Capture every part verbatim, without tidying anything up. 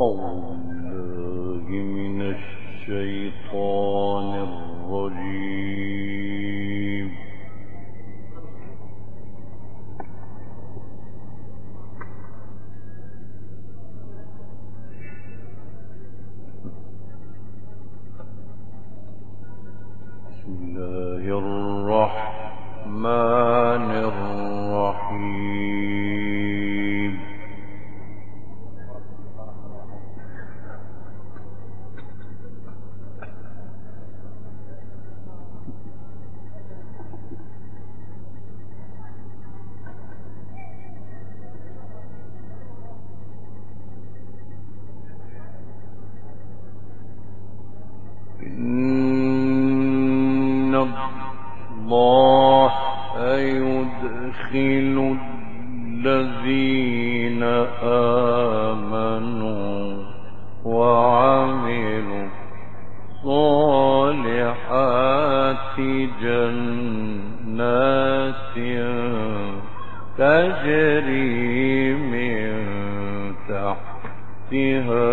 أعوذ بالله من الشيطان الرجيم. بسم الله الرحمن الرحيم. إن الله يدخل الذين آمنوا وعملوا الصالحات جنات تجري من تحتها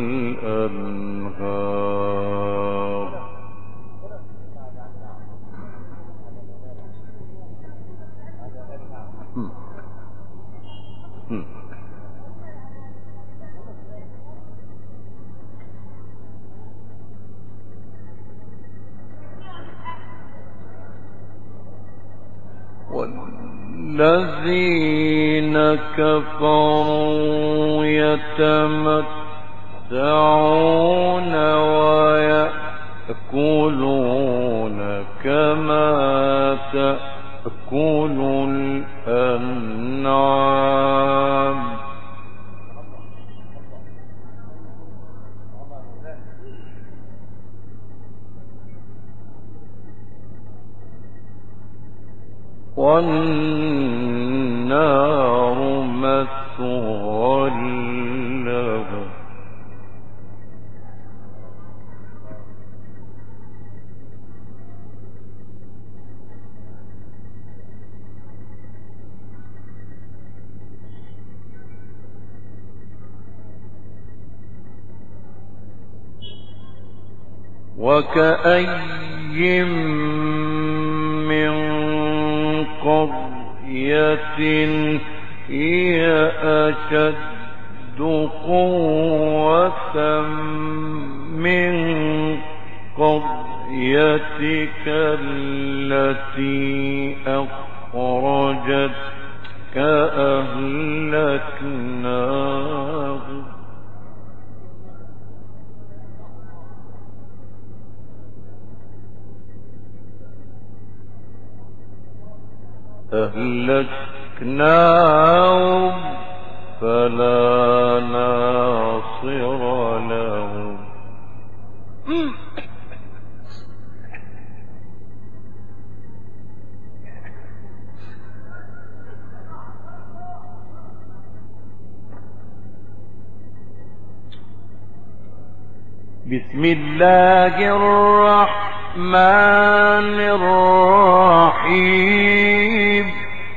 الأنهار والذين كفروا يتمتعون ويأكلون كما تأكل الأنعام والنار مثوى لهم. وكأي من قرية هي أشد قوة من قريتك التي أخرجتك أهلكناهم أهلكناهم فلا ناصر لهم. بسم الله الرحمن الرحيم.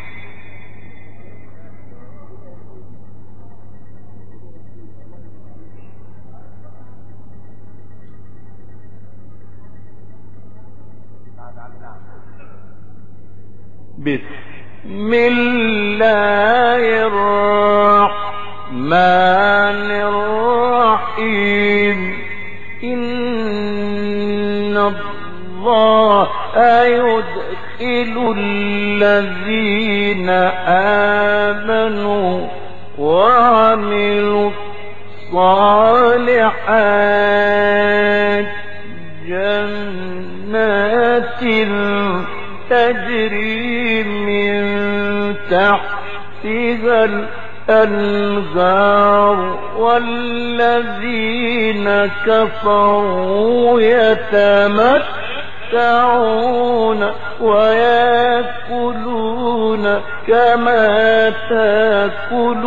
بسم الله الرحمن الرحيم. إن الله يدخل الذين آمنوا وعملوا الصالحات جنات تجري من تحتها الأنهار والذين كفروا يتمتعون ويأكلون كما تأكل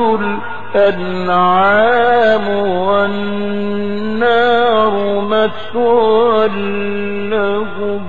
الأنعام والنار مثوى لهم.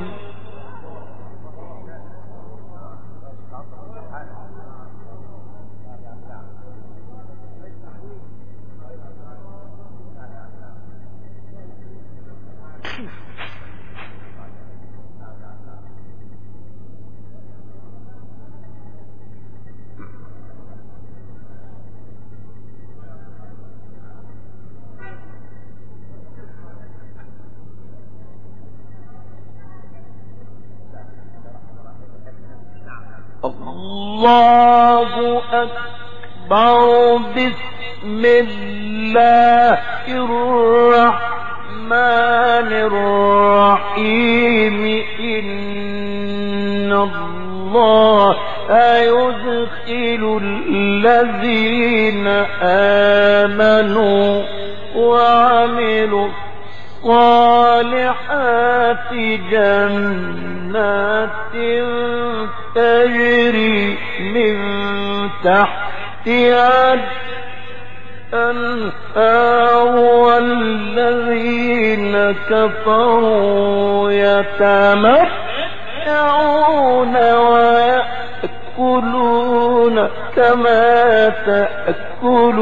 الله أكبر. بسم الله الرحمن الرحيم. إن الله يدخل الذين آمنوا وعملوا الصالحات جنات تجري من تحتها الأنهار والذين كفروا يتمتعون ويأكلون كما تأكل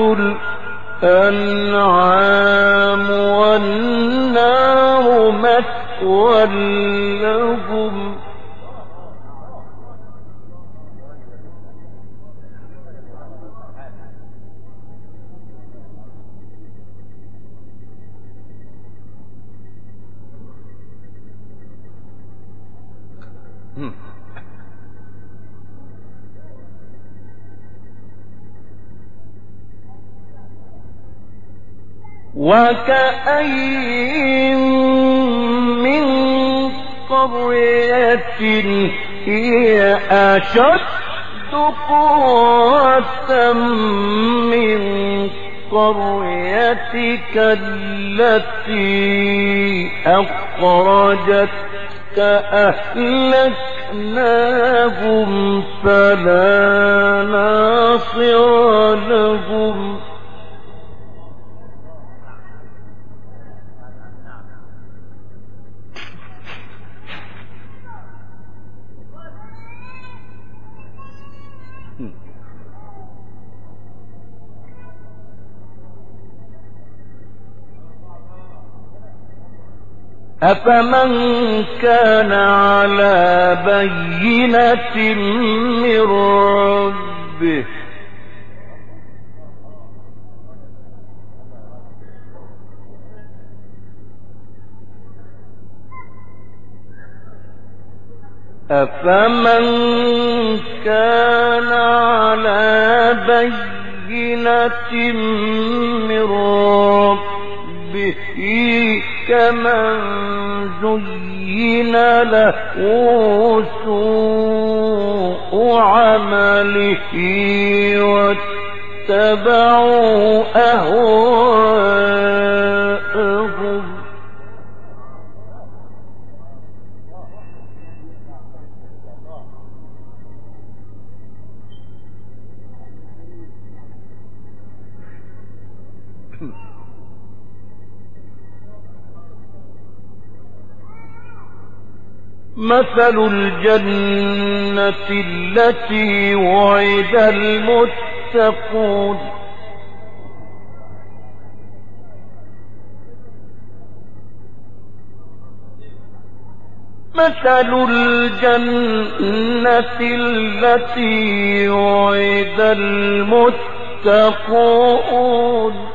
الأنعام والنار مثوى لهم. وكأين من قرية هي أشد قوة من قريتك التي أخرجتك أهلكناهم فلا ناصر لهم. أفمن كان على بينة من ربه أفمن كان على بينة من ربه كمن زين له سوء عمله واتبعوا أهواءهم. مثل الجنة التي وعد المتقون مثل الجنة التي وعد المتقون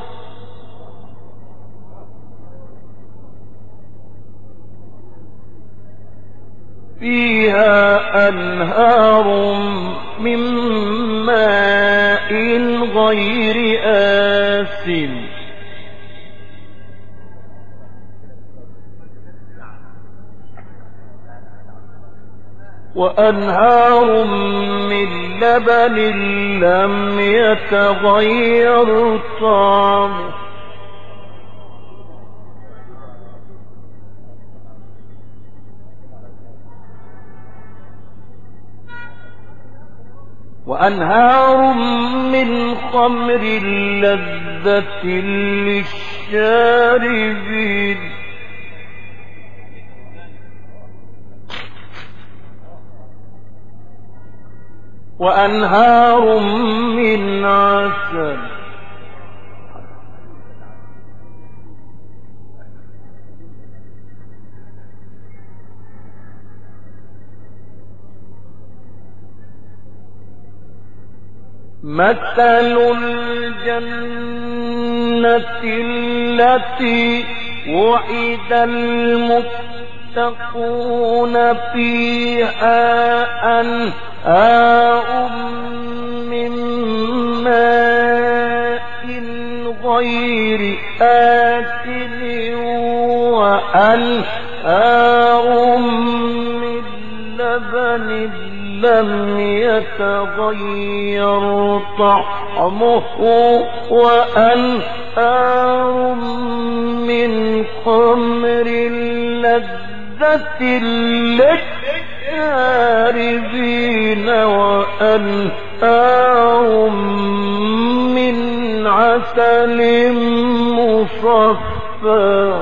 فيها أنهار من ماء غير آسن وأنهار من لبن لم يتغير طعمه وأنهار من خمر لذة للشاربين وأنهار من عسل مثل الجنة التي وعد المتقون فيها أنهار وأنهار من ماء غير آسن وأنهار من لبن لم يتغير طعمه وأنهار من خمر لذة للشاربين وأنهار من عسل مصفى.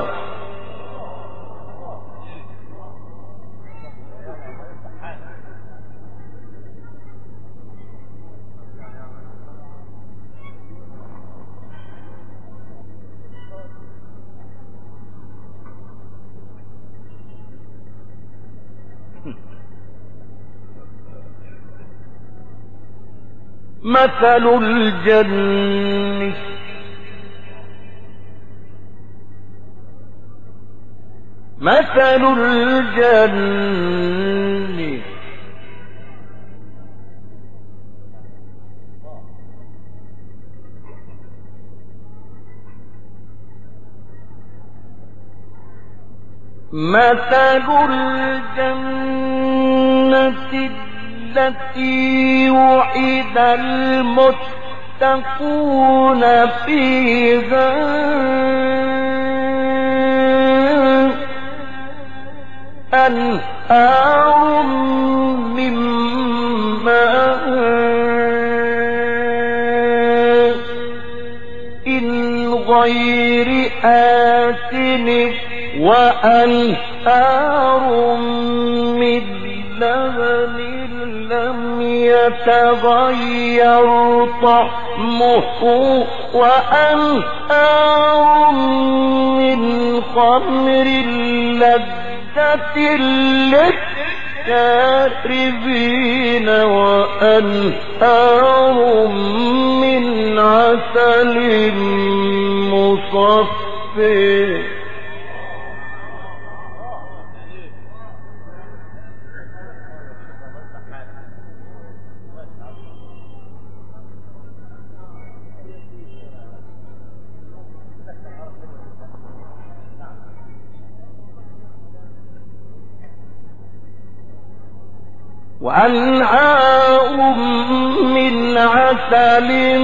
مثل الجنة مثل الجنة مثل الجنة التي وعد المتقون فيها أنهار من ماء غير آسن وأنهار من لبن لم يتغير طعمه وأنهار من خمر لذة للشاربين وأنهار من عسل مصفى. وأنهار من عسل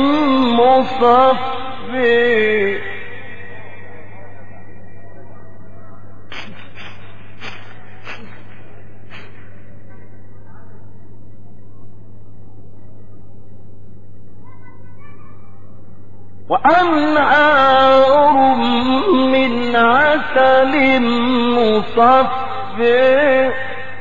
مصفى وأنهار من عسل مصفى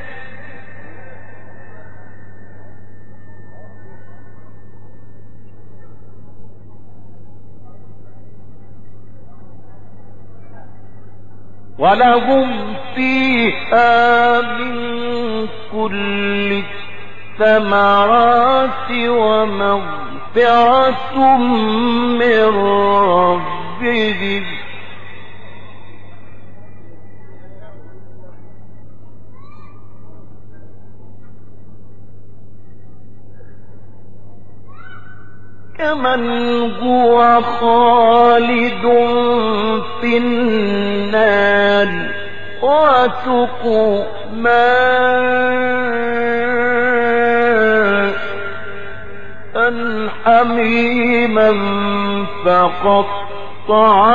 ولهم فيها من كل الثمرات ومغفرة من ربهم كمن هو خالد في النار وسقوا ماء حميما فقطع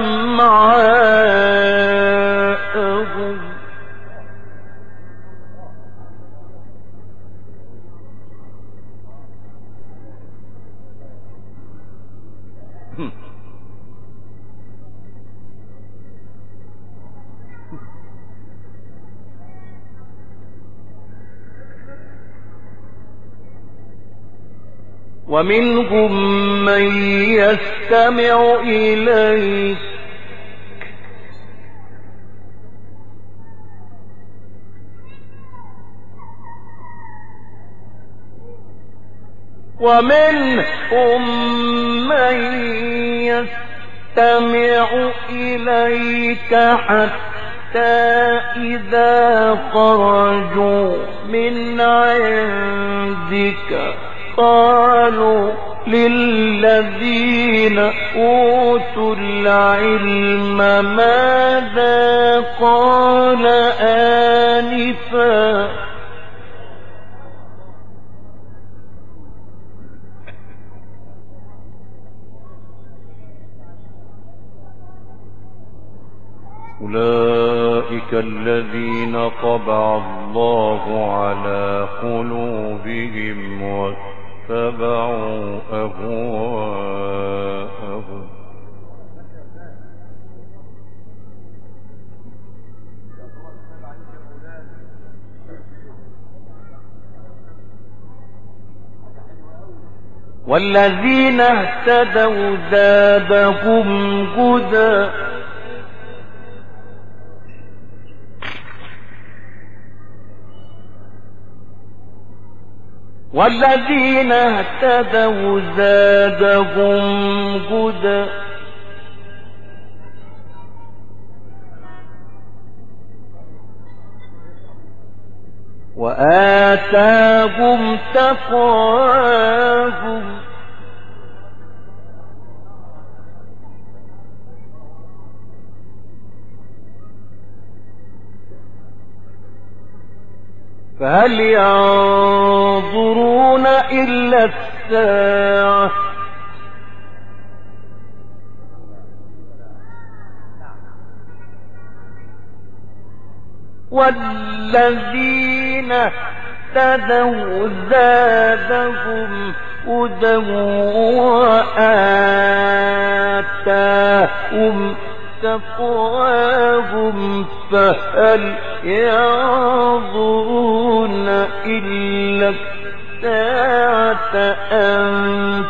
أمعاءهم ومنهم من يستمع إليك ومنهم من يستمع إليك حتى إذا خرجوا من عندك قالوا للذين أوتوا العلم ماذا قال آنفا أولئك الذين طبع الله على قلوبهم واتبعوا أهواءهم والذين اهتدوا زادهم هدى والذين اهتدوا زادهم هدى وآتاهم تقواهم فهل ينظرون إلا الساعة والذين اهتدوا زادهم هدى وآتاهم تقواهم فهل ينظرون إلا الساعة أن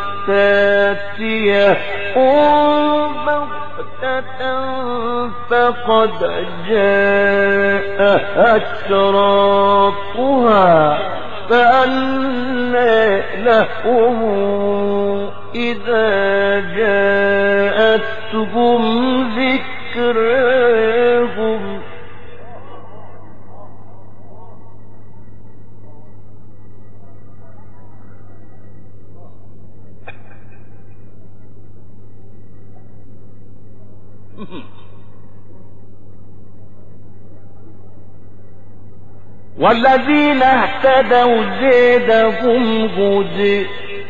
تأتيهم بغتة فقد جاء أشراطها فأنى لهم إذا جاءتهم ذكرهم والذين اهتدوا زادهم هدى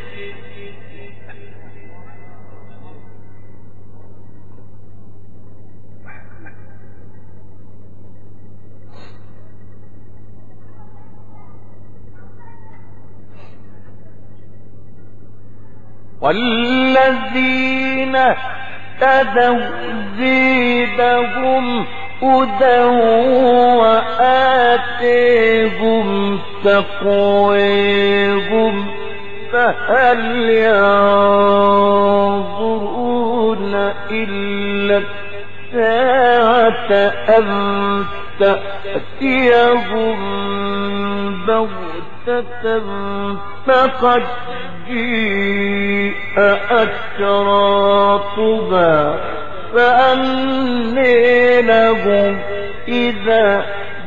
والذين اهتدوا زادهم هدى وآتاهم تقواهم فهل ينظرون إلا الساعة أن تأتيهم بغتة فقد جاء أشراطها فأنى لهم إذا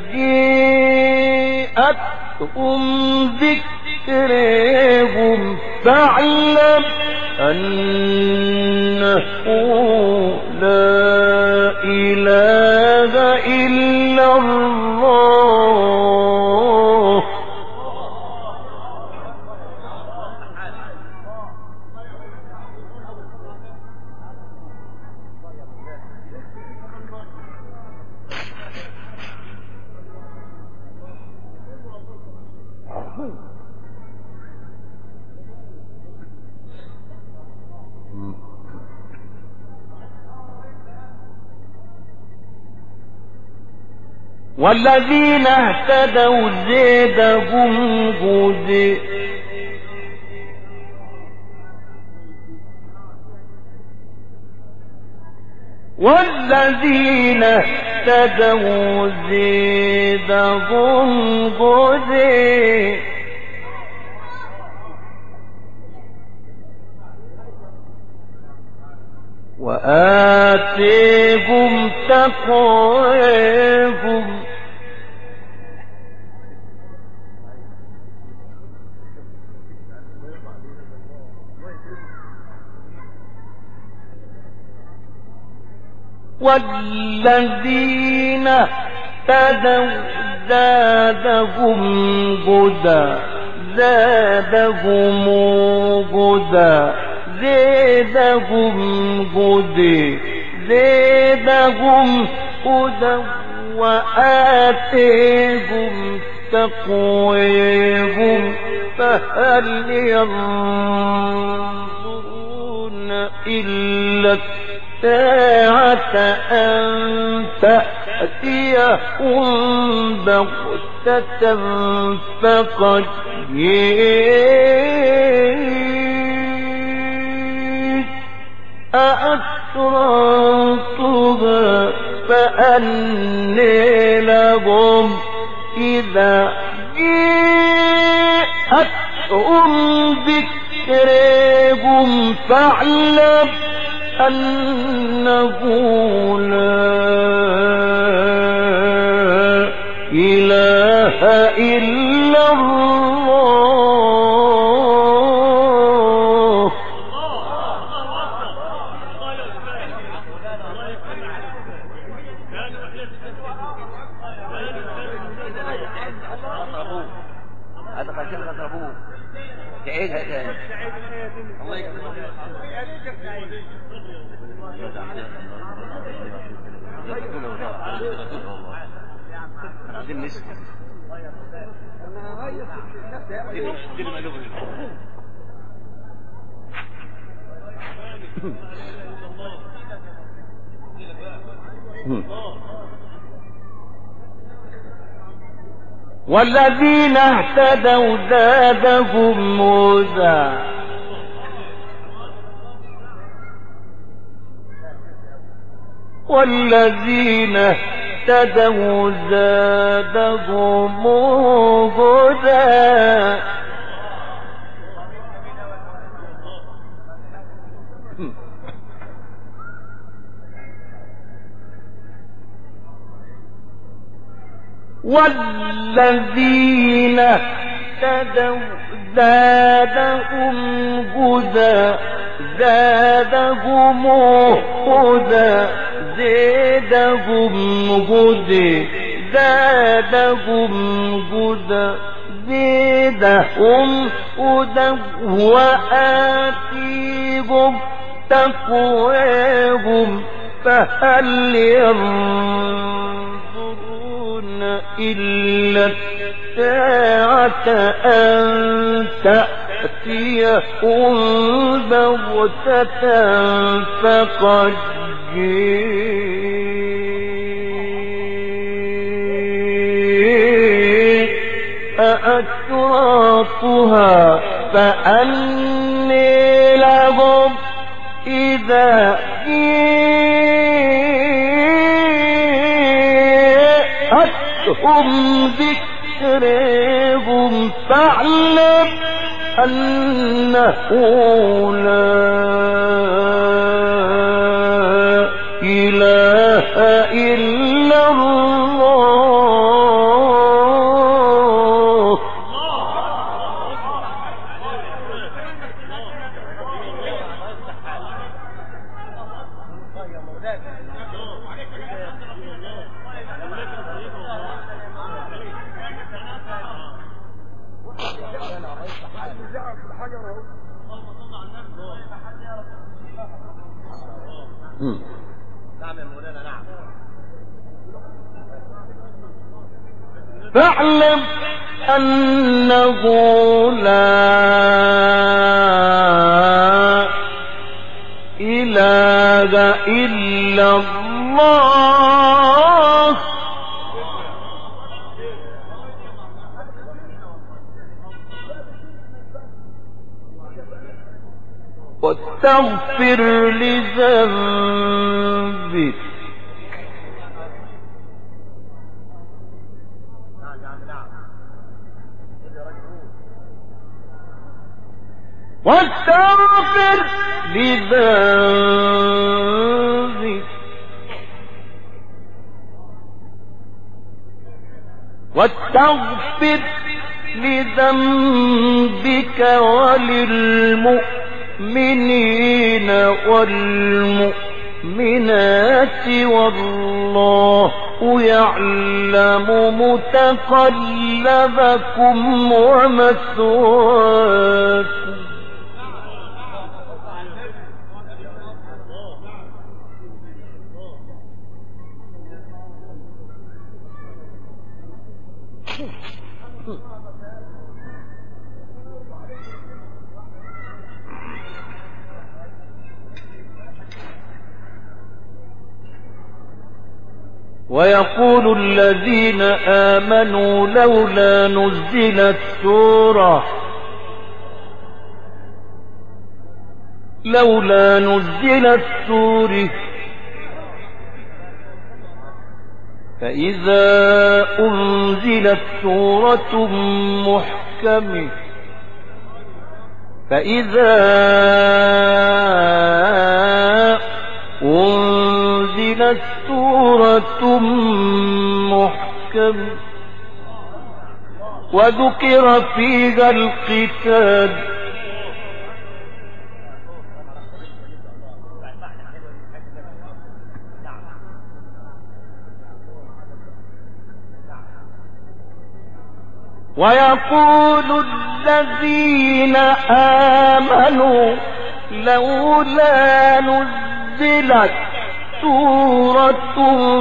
جاءتهم ذكرهم فاعلم أنه لا إله إلا الله والذين اهتدوا زادهم هدى والذين اهتدوا زادهم هدى وآتيهم تقواهم والذين اهتدوا زادهم هدى زادهم هدى زادهم هدى زادهم هدى وآتيهم تقويهم فهل ينظرون إلا الساعة أن تأتيهم بغتة فقد جئت أأسررتها فأني لهم إذا جاءتهم ذكرهم فاعلم أنه لا إله إلا الله. هذا خشن خسربوه تعيدها تاني. الله يكرمك عايزين نسمع دي المألوفة والذين اهتدوا زادهم هدى والذين اهتدوا زادهم هدى والذين اهتدوا زادهم هدى زادهم هدى زادهم هدى زادهم هدى زادهم هدى وآتيهم تقواهم فهل ينظرون إلا الساعة أن تأتيهم بغتة فقد جئت أأشراطها فأني لهم إذا جاءتهم ذكرهم فاعلم أنه لا إله إلا الله. نعم يا مولانا نعم. فاعلم أنه لا إله إلا الله. واستغفر لذنبك واستغفر لذنبك واستغفر لذنبك وللمؤمنين والمؤمنات المؤمنات والله يعلم متقلبكم ومثواكم. ويقول الذين آمنوا لولا نزلت سورة لولا نزلت سورة فإذا أنزلت سورة محكمة فإذا أنزلت سورة محكمة وذكر فيها القتال ويقول الذين آمنوا لولا نزلت سورة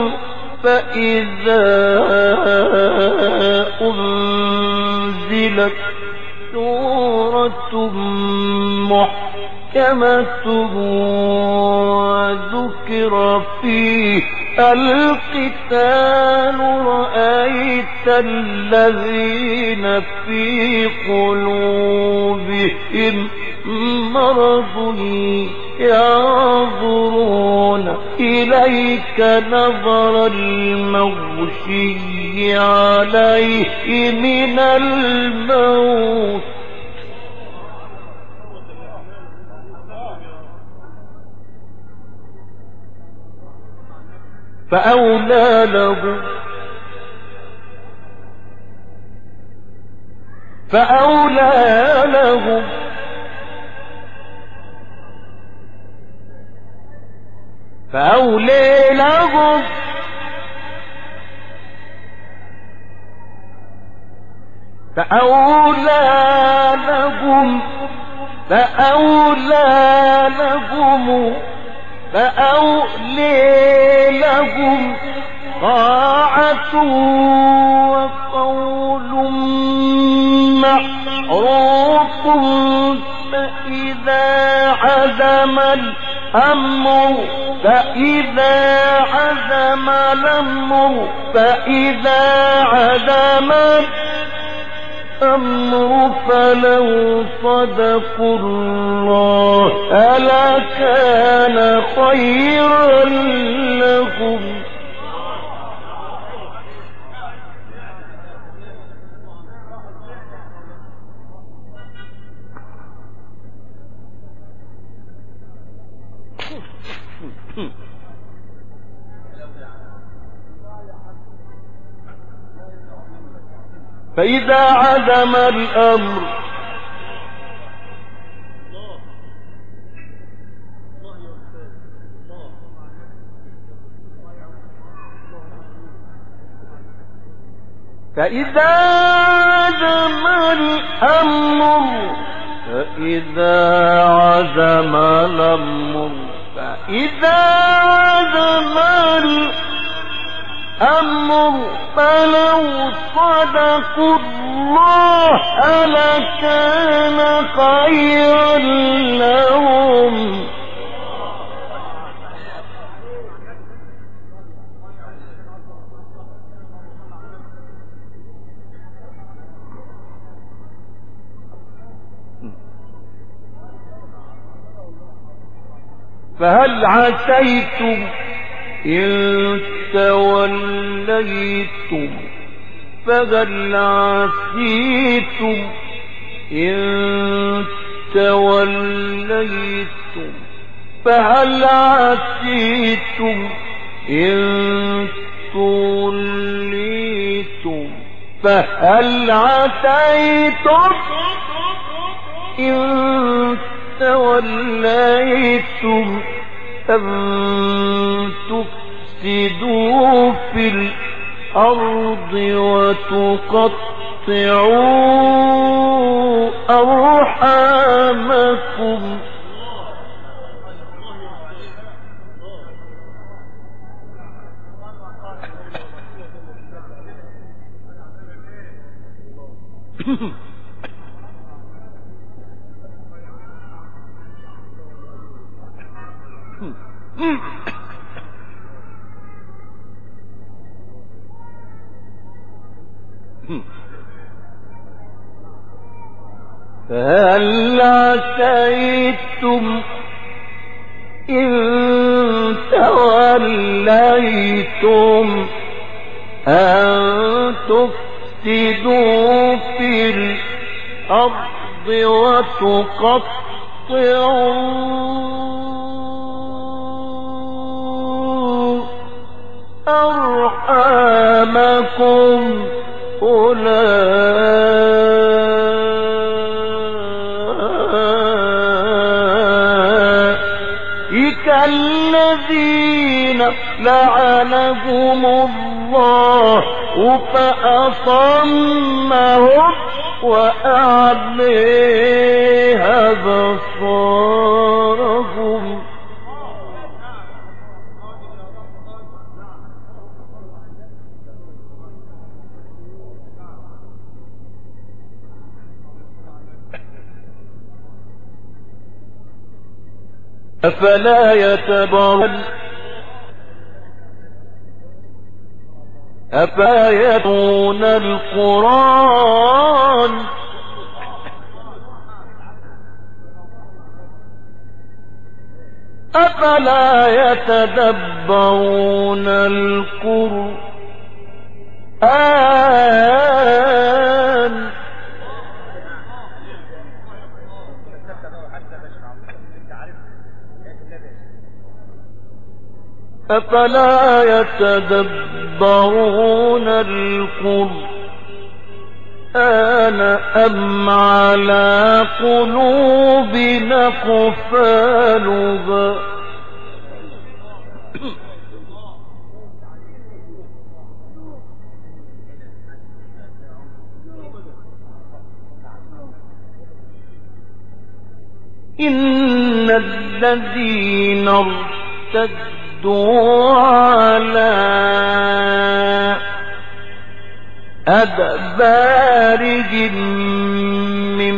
فإذا أنزلت سورة محكمة وذكر فيه القتال رأيت الذين في قلوبهم مرض ينظرون إليك نظر المغشي عليه من الموت فأولى له فأولى له فأولى لهم فأولى لهم فأولى لهم فأولى لهم طاعة وقول معروف فإذا عزم الأمر فإذا عزم الأمر فإذا عزم الأمر فلو صدقوا الله ألا كان خيرا لهم. فإذا عزم الأمر فإذا عزم الأمر فإذا عزم الأمر فإذا عزم الأمر فلو صدقوا الله لكان خيرا لهم. فهل عسيتم إن توليتم فهل عسيتم إن توليتم فهل عسيتم إن توليتم فهل عسيتم إن توليتم أن تفسدوا في الأرض وتقطعوا أرحامكم فهل عسيتم إن توليتم أن تفسدوا في الأرض وتقطعوا أرحامكم أولئك الذين لعنهم الله فأصمهم وأعمي أبصارهم أفلا يتدبرون أفلا يتدبرون القرآن أفلا يتدبرون القرآن أفلا يتدبرون القرآن أم على قلوب أقفالها إن الذين ارتدوا على أدبارهم من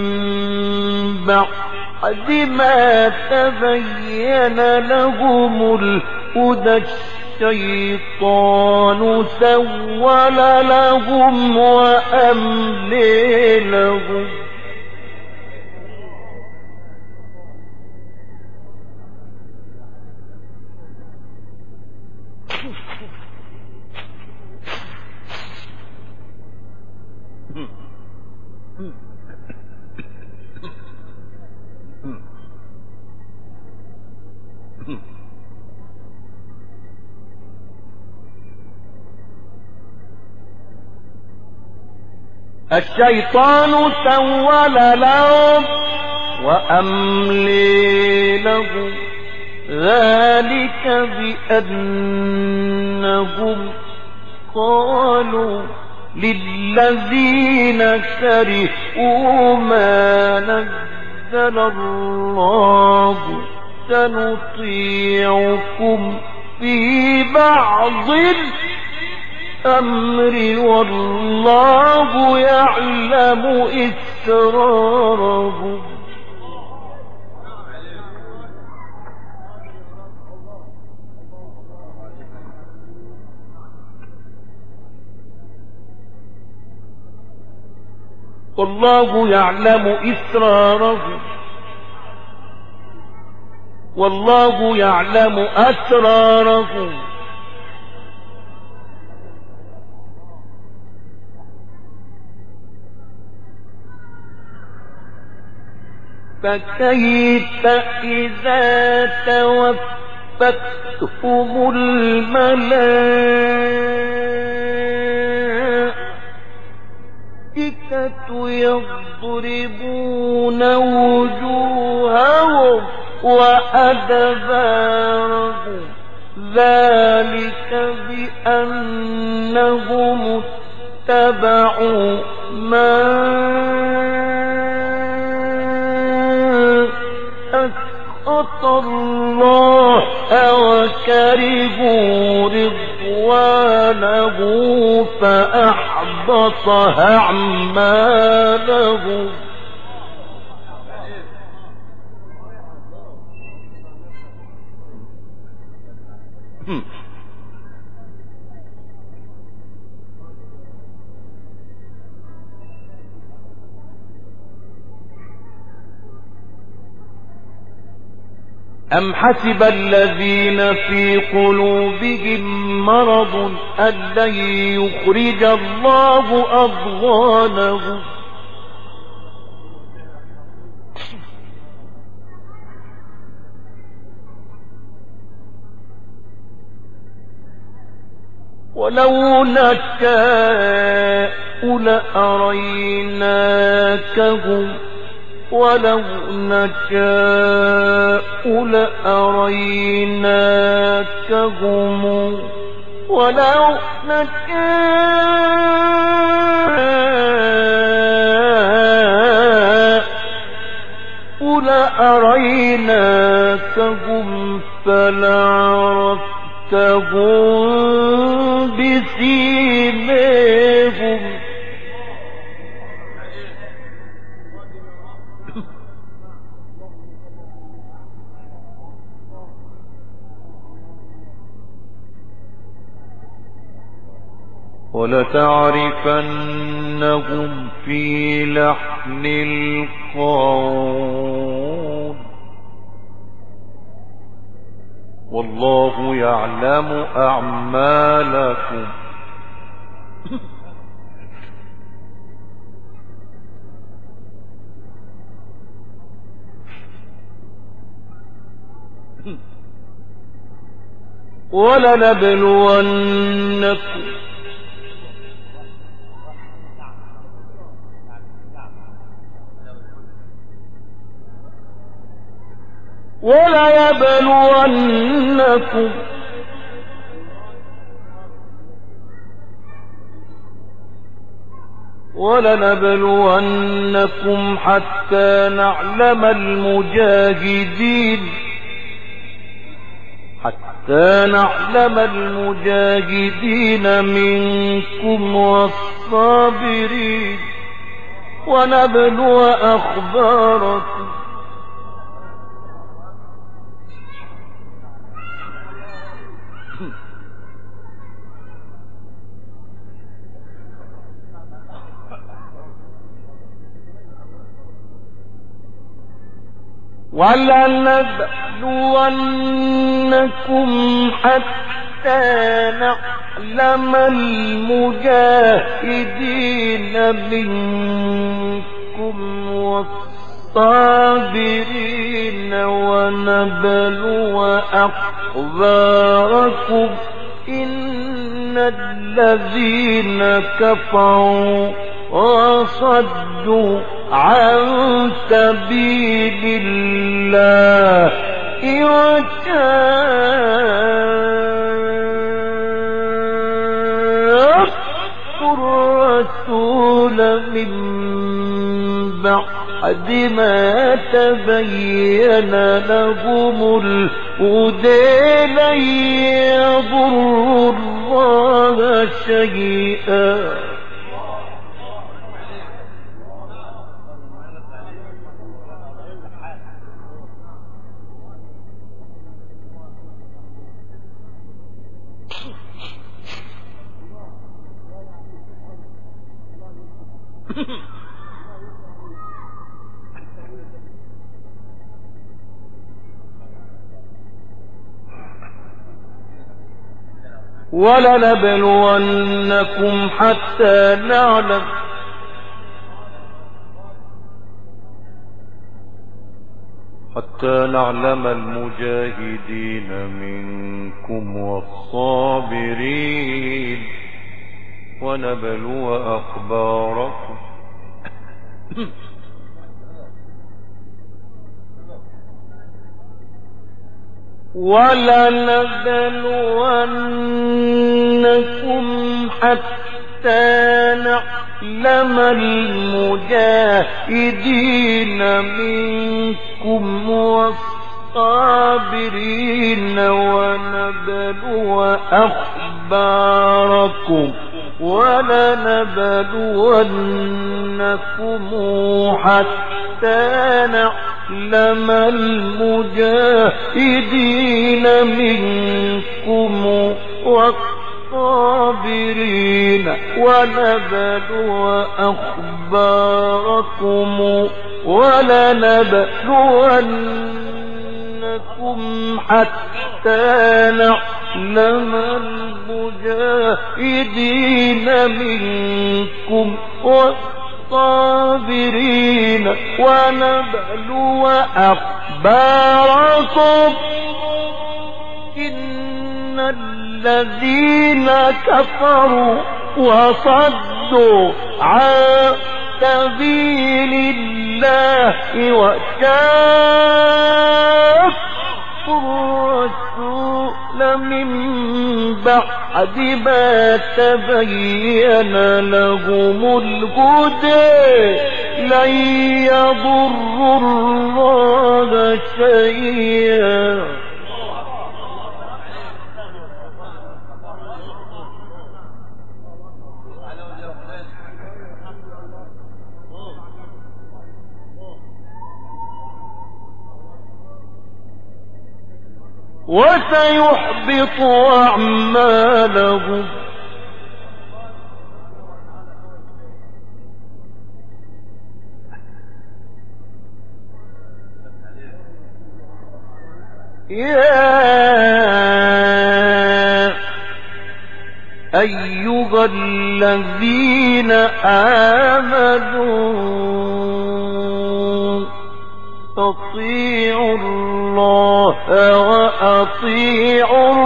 بعد ما تبين لهم الهدى الشيطان سول لهم وأملي لهم الشيطان سول لهم وأملي لهم ذلك بأنهم قالوا للذين كرهوا ما نزل الله سنطيعكم في بعض الأمر والله يعلم إسرارهم والله يعلم إسرارهم والله يعلم أسرارهم فكيف إذا توفتهم الملائكة يضربون وجوههم وأدبارهم ذلك بأنهم اتبعوا ما أسخط الله وكرهوا رضوانه فأحبط أعمالهم. أم حسب الذين في قلوبهم مرض أن لن يخرج الله أضغانهم ولو نشاء لأريناكهم ولو نشاء لأريناكهم ولو نشاء لأريناكهم فلعرفتهم بسيماهم ولتعرفنهم في لحن القول والله يعلم أعمالكم. ولنبلونكم وليبلونكم ولنبلونكم حتى نعلم المجاهدين حتى نعلم المجاهدين منكم والصابرين ونبلو أخباركم. ولنبلونكم حتى نعلم المجاهدين منكم والصابرين ونبلو أخباركم. إن الذين كفروا وصدوا عن سبيل الله وشاقوا الرسول من بعد ما تبين لهم الهدى لن يضروا الله شيئا ولنبلونكم حتى نعلم حتى نعلم المجاهدين منكم والصابرين ونبلو أخباركم. ولنبلونكم حتى نعلم المجاهدين منكم والصابرين ونبلو أخباركم ولنبلونكم حتى نعلم المجاهدين منكم والصابرين ونبلو أخباركم ولنبلونكم حتى نعلم المجاهدين منكم والصابرين ونبلو أخباركم إن الذين كفروا وصدوا عن سبيل الله وشاقوا الرسول من بعد ما تبين لهم الهدى لن يضروا الله شيئا وسيحبط أعمالهم يا أيها الذين آمنوا أطيعوا الله وأطيعوا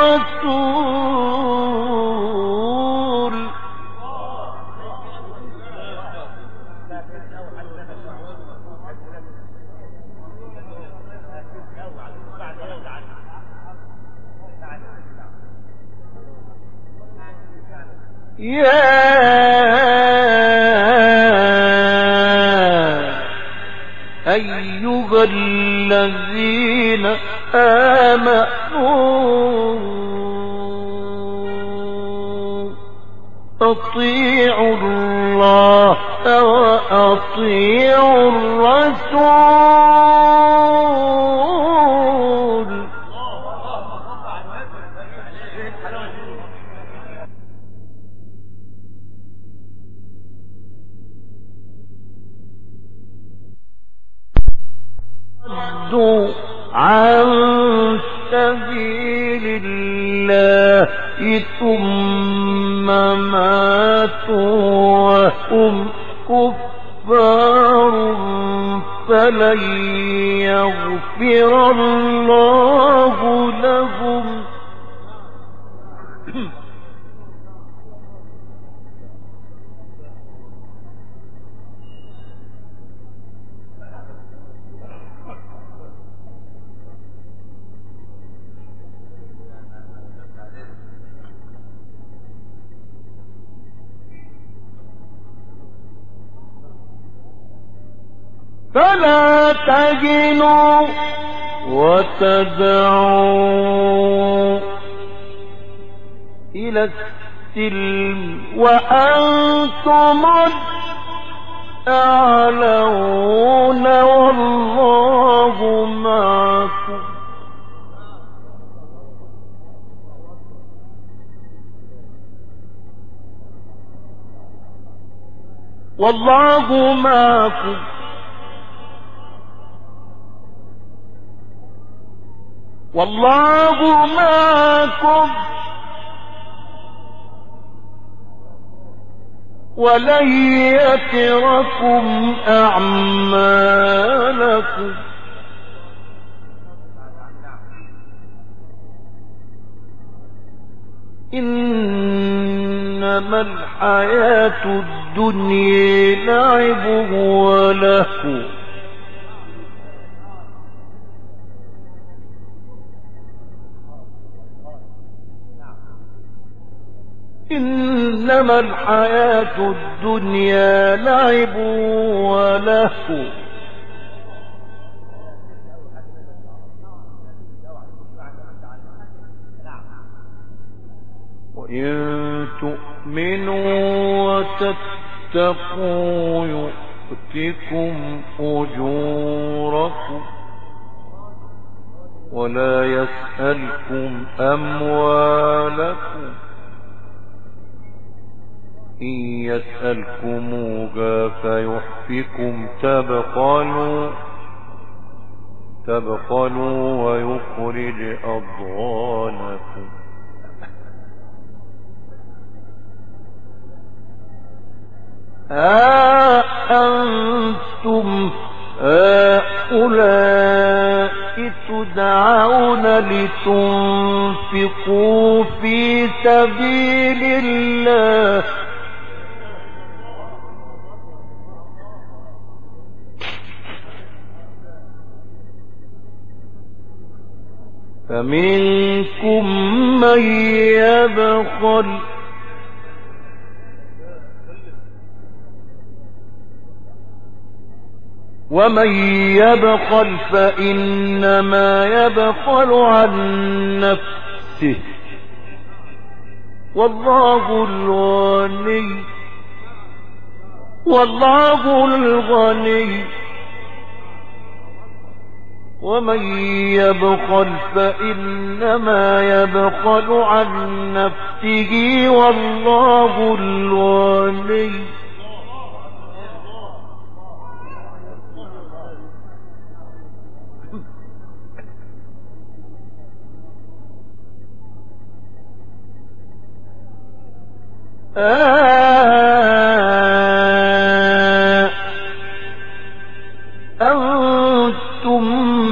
الرسول يا أيها الذين آمنوا أطيعوا الله وأطيعوا الرسول صدوا عن سبيل الله ثم ماتوا وهم كفار فلن يغفر الله لهم فلا تهنوا وتدعوا إلى السلم وأنتم الأعلون والله معكم والله معكم والله معكم ولن يتركم أعمالكم إنما الحياة الدنيا لعب ولهو إنما الحياة الدنيا لعب ولهو وإن تؤمنوا وتتقوا يؤتكم أجوركم ولا يسألكم أموالكم إن يسألكموها فيحفكم تبخلوا تبخلوا ويخرج أضغانكم ها أنتم هؤلاء تدعون لتنفقوا في سبيل الله فمنكم من يبخل ومن يبخل فإنما يبخل عن نفسه والله الغني والله الغني ومن يبخل فإنما يبخل عن نفسه والله الغني آه أنتم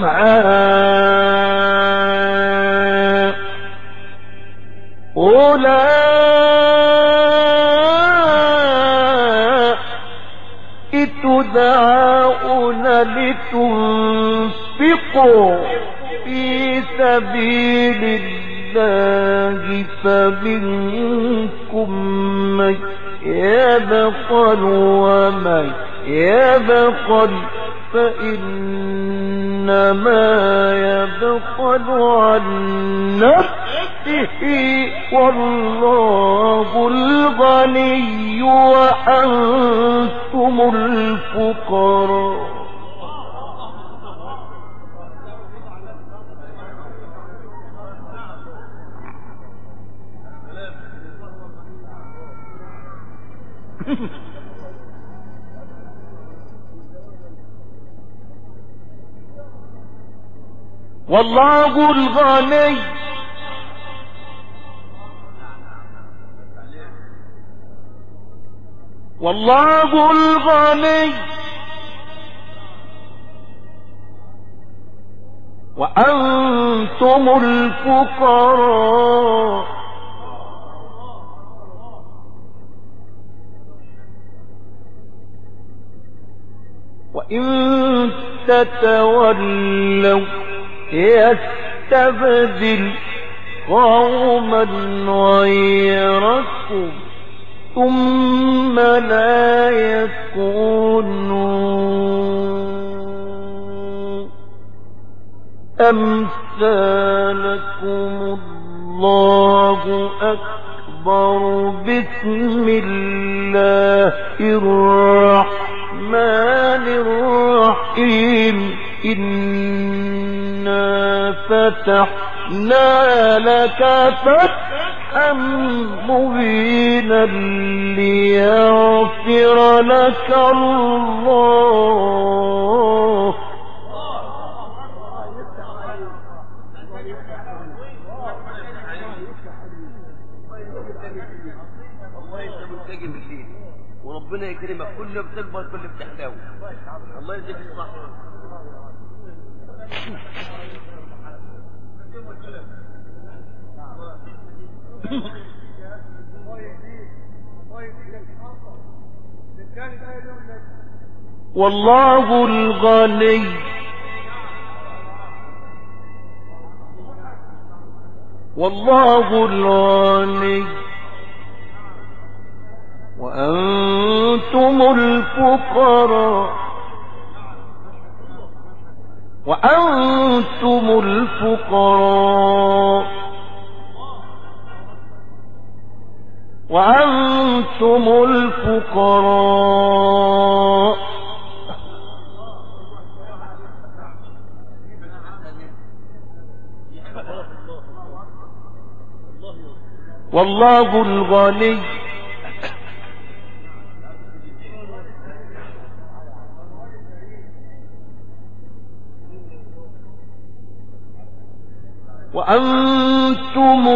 هؤلاء تدعون لتنفقوا في سبيل الله فمنكم من يبخل ومن يبخل فإنما يبخل عن نفسه والله الغني وأنتم الفقراء والله الغني والله الغني وأنتم الفقراء وإن تتولوا يستبدل قوما غيركم ثم لا يكونوا أمثالكم الله أكبر بسم الله الرحمن الرحيم إنا فتحنا لك فتحا مبينا ليغفر لك الله وربنا يكرمك كل ما بتكبر كل ما بتحلاوي الله يجزيك الصحة والله الغني والله الغني وأنتم الفقراء وأنتم الفقراء وأنتم الفقراء والله الغني وأنتم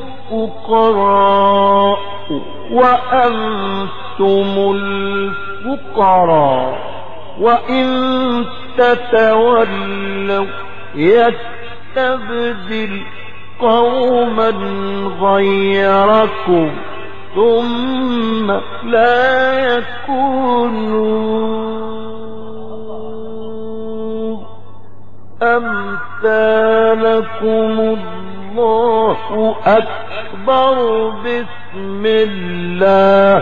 الفقراء وأنتم الفقراء وإن تتولوا يستبدل قوما غيركم ثم لا يكونوا أمثالكم. الله أكبر. بسم الله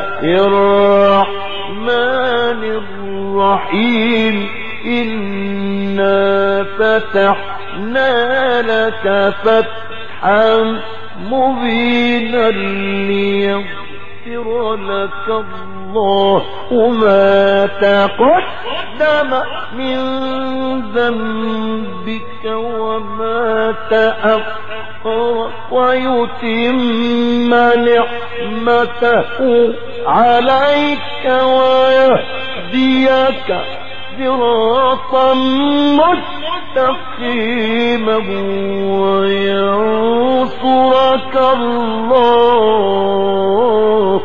الرحمن الرحيم. إنا فتحنا لك فتحا مبينا ليغفر لك الله ما تقدم من ذنبك وما تأخر ويتم نعمته عليك ويهديك صراطا مستقيما وينصرك الله.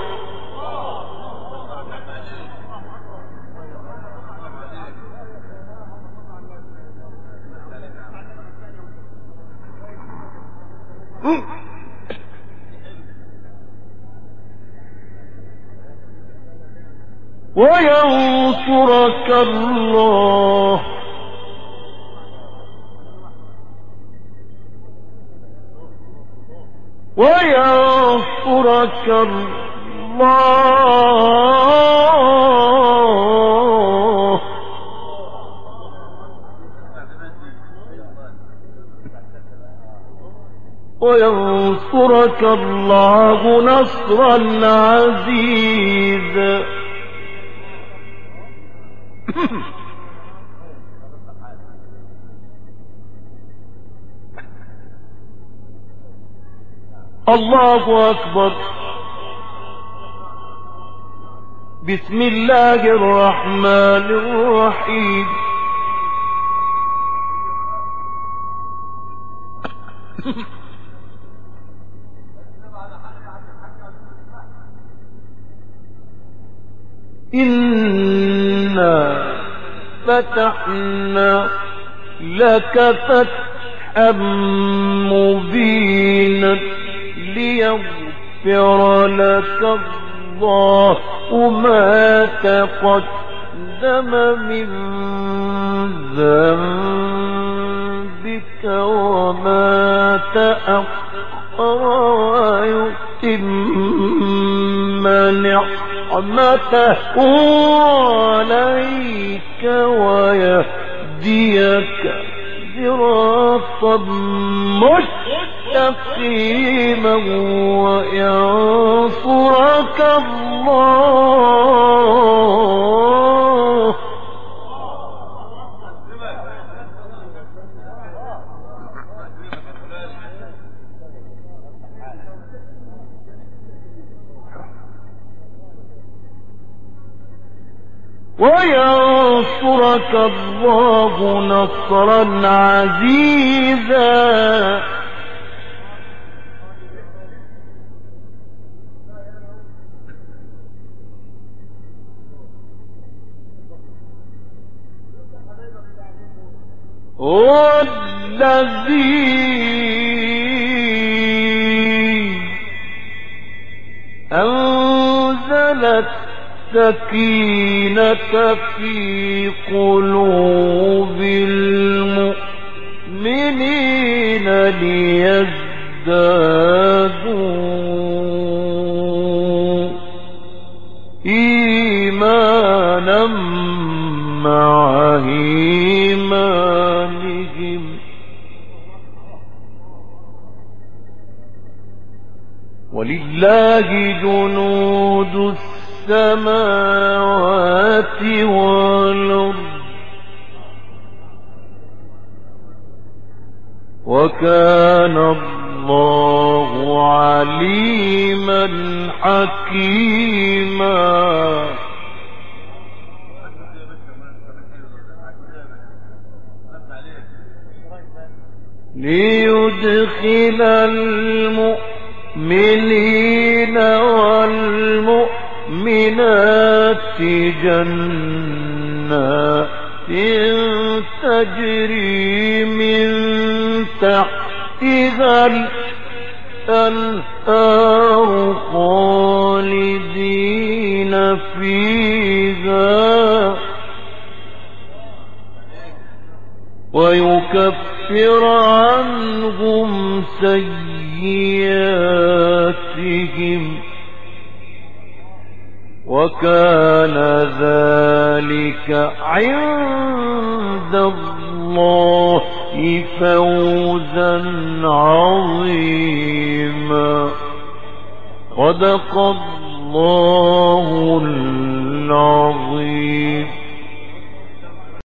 وينصرك الله. وينصرك الله. وينصرك الله نصرا عزيزا. الله أكبر. بسم الله الرحمن الرحيم. إنا فتحنا لك فتحا مبينا ليغفر لك الله ما تقدم من ذنبك وما تأخر ويتم نعمته عليك ويهديك صراطا مستقيما وينصرك الله. وينصرك الله نصرا عزيزا. هو الذي أنزل السكينة في قلوب المؤمنين ليزدادوا ولله جنود السماوات والأرض وكان الله عليما حكيما ليدخل المؤمنين والمؤمنات جنات تجري من تحتها الأنهار خالدين فيها ويكفر عنهم سيئاتهم وكان ذلك عند الله فوزا عظيما صدق الله